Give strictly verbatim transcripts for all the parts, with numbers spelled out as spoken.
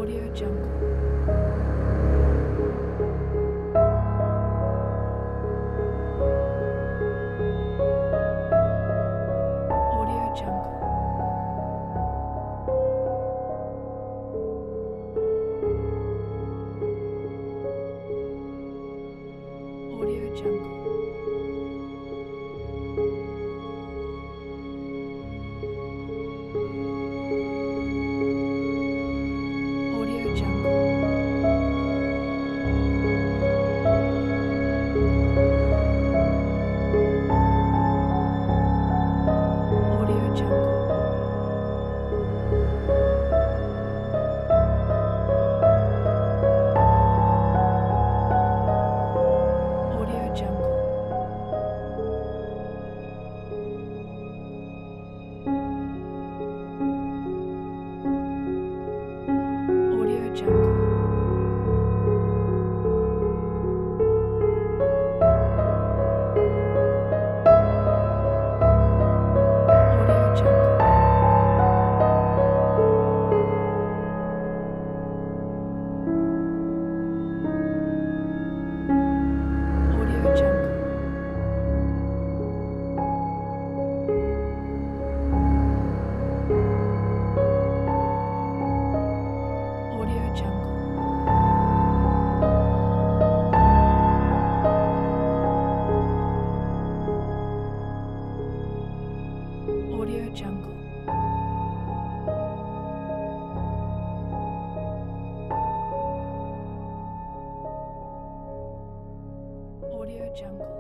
Audio Jungle. Audio Jungle. Audio Jungle. Audio Jungle. Audio Jungle. Audio Jungle. Audio Jungle. Audio Jungle. Audio Jungle. Audio Jungle. Audio Jungle. Audio Jungle.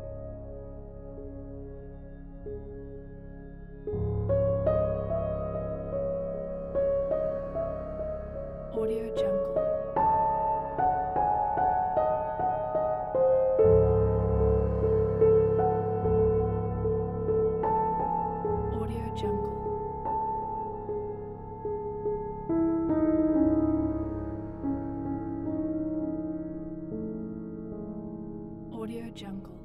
Audio Jungle. Audio Jungle. Audio Jungle.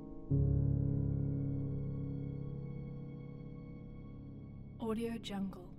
Audio Jungle.